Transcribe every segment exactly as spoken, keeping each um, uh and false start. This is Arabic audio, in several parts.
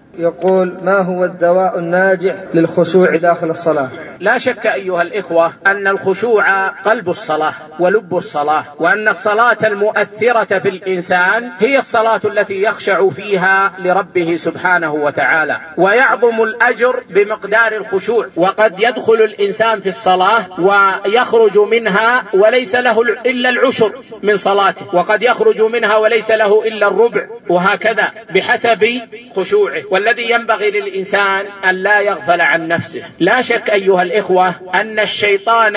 يقول: ما هو الدواء الناجح للخشوع داخل الصلاة؟ لا شك أيها الإخوة أن الخشوع قلب الصلاة ولب الصلاة، وأن الصلاة المؤثرة في الإنسان هي الصلاة التي يخشع فيها لربه سبحانه وتعالى، ويعظم الأجر بمقدار الخشوع. وقد يدخل الإنسان في الصلاة ويخرج منها وليس له إلا العشر من صلاته، وقد يخرج منها وليس له إلا الربع، وهكذا بحسب خشوعه. والذي ينبغي للإنسان أن لا يغفل عن نفسه. لا شك أيها الإخوة أن الشيطان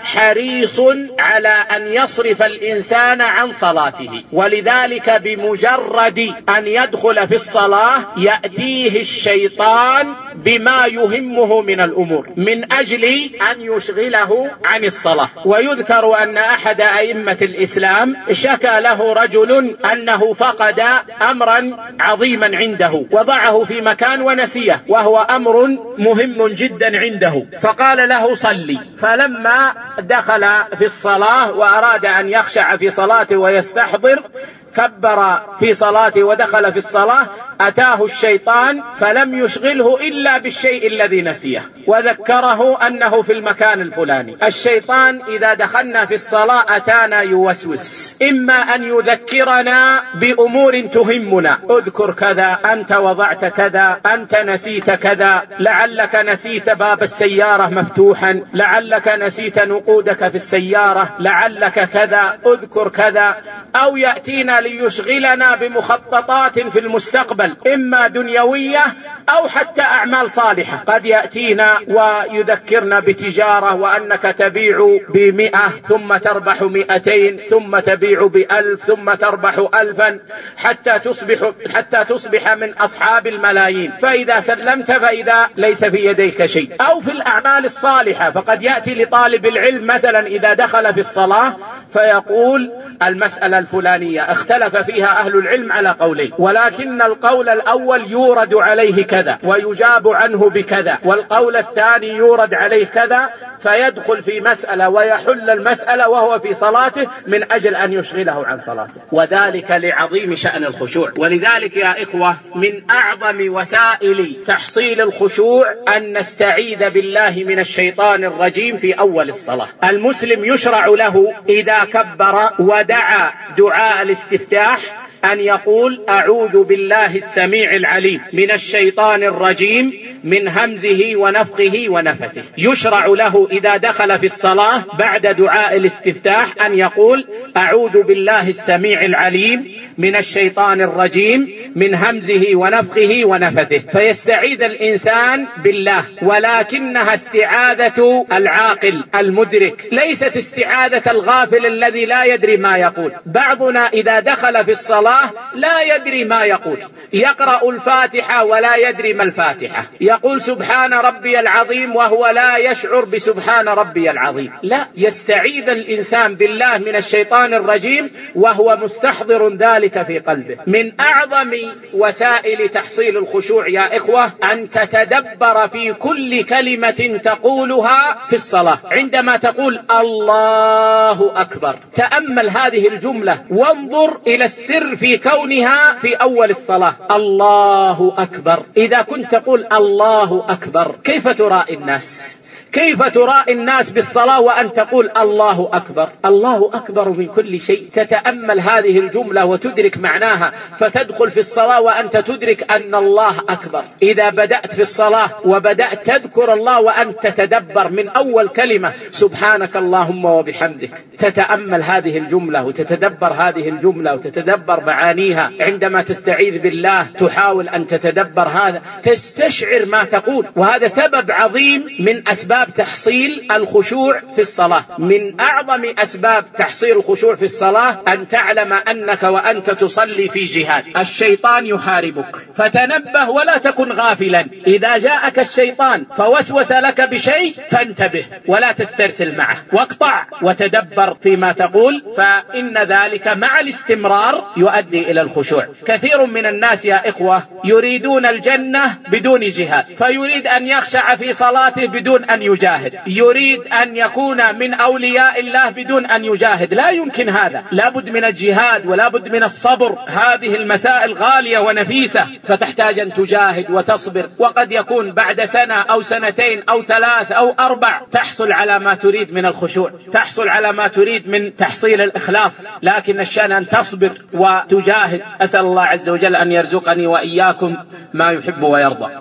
حريص على أن يصرف الإنسان عن صلاته، ولذلك بمجرد أن يدخل في الصلاة يأتيه الشيطان بما يهمه من الأمور من أجل أن يشغله عن الصلاة. ويذكر أن أحد أئمة الإسلام شكى له رجل أنه فقد أمرا عظيما عنده وضعه في مكان ونسيه، وهو أمر مهم جدا عنده، فقال له: صلي. فلما دخل في الصلاة وأراد أن يخشع في صلاته ويستحضر، كبر في صلاته ودخل في الصلاة، أتاه الشيطان فلم يشغله إلا بالشيء الذي نسيه، وذكره أنه في المكان الفلاني. الشيطان إذا دخلنا في الصلاة أتانا يوسوس، إما أن يذكرنا بأمور تهمنا: اذكر كذا، أنت وضعت كذا، أنت نسيت كذا، لعلك نسيت باب السيارة مفتوحا، لعلك نسيت نقودك في السيارة، لعلك كذا، اذكر كذا. أو يأتينا ليشغلنا بمخططات في المستقبل، إما دنيوية أو حتى أعمال صالحة. قد يأتينا ويذكرنا بتجارة، وأنك تبيع بمئة ثم تربح مئتين، ثم تبيع بألف ثم تربح ألفا، حتى تصبح, حتى تصبح من أصحاب الملايين. فإذا سلمت فإذا ليس في يديك شيء. أو في الأعمال الصالحة، فقد يأتي لطالب العلم مثلا إذا دخل في الصلاة فيقول: المسألة الفلانية اختلف فيها أهل العلم على قولين، ولكن القول الأول يورد عليه كذا ويجاب عنه بكذا، والقول الثاني يورد عليه كذا، فيدخل في مسألة ويحل المسألة وهو في صلاته من أجل أن يشغله عن صلاته، وذلك لعظيم شأن الخشوع. ولذلك يا إخوة من أعظم وسائل تحصيل الخشوع أن نستعيذ بالله من الشيطان الرجيم في أول الصلاة. المسلم يشرع له إذا كبر ودعا دعاء الاستفتاح أن يقول: أعوذ بالله السميع العليم من الشيطان الرجيم من همزه ونفخه ونفثه. يشرع له إذا دخل في الصلاة بعد دعاء الاستفتاح أن يقول: أعوذ بالله السميع العليم من الشيطان الرجيم من همزه ونفخه ونفثه، فيستعيذ الإنسان بالله، ولكنها استعاذة العاقل المدرك، ليست استعاذة الغافل الذي لا يدري ما يقول. بعضنا إذا دخل في الصلاة لا يدري ما يقول، يقرأ الفاتحة ولا يدري ما الفاتحة، يقول سبحان ربي العظيم وهو لا يشعر بسبحان ربي العظيم. لا، يستعيذ الإنسان بالله من الشيطان الرجيم وهو مستحضر ذلك في قلبه. من أعظم وسائل تحصيل الخشوع يا إخوة أن تتدبر في كل كلمة تقولها في الصلاة. عندما تقول الله أكبر، تأمل هذه الجملة وانظر إلى السر في كونها في أول الصلاة. الله أكبر، إذا كنت تقول الله أكبر كيف تراءي الناس؟ كيف تراءي الناس بالصلاة وأن تقول الله أكبر؟ الله أكبر من كل شيء. تتأمل هذه الجملة وتدرك معناها، فتدخل في الصلاة وأنت تدرك أن الله أكبر. إذا بدأت في الصلاة وبدأت تذكر الله وأنت تتدبر من أول كلمة سبحانك اللهم وبحمدك، تتأمل هذه الجملة وتتدبر هذه الجملة وتتدبر معانيها. عندما تستعيذ بالله تحاول أن تتدبر هذا، تستشعر ما تقول، وهذا سبب عظيم من أسباب تحصيل الخشوع في الصلاة. من أعظم أسباب تحصيل الخشوع في الصلاة أن تعلم أنك وأنت تصلي في جهاد، الشيطان يحاربك، فتنبه ولا تكن غافلا. إذا جاءك الشيطان فوسوس لك بشيء فانتبه ولا تسترسل معه، واقطع وتدبر فيما تقول، فإن ذلك مع الاستمرار يؤدي إلى الخشوع. كثير من الناس يا إخوة يريدون الجنة بدون جهاد، فيريد أن يخشع في صلاته بدون أن يجاهد، يريد أن يكون من أولياء الله بدون أن يجاهد، لا يمكن هذا، لا بد من الجهاد ولا بد من الصبر. هذه المسائل غالية ونفيسة، فتحتاج أن تجاهد وتصبر، وقد يكون بعد سنة أو سنتين أو ثلاث أو أربع تحصل على ما تريد من الخشوع، تحصل على ما تريد من تحصيل الإخلاص، لكن الشأن أن تصبر وتجاهد. أسأل الله عز وجل أن يرزقني وإياكم ما يحب ويرضى.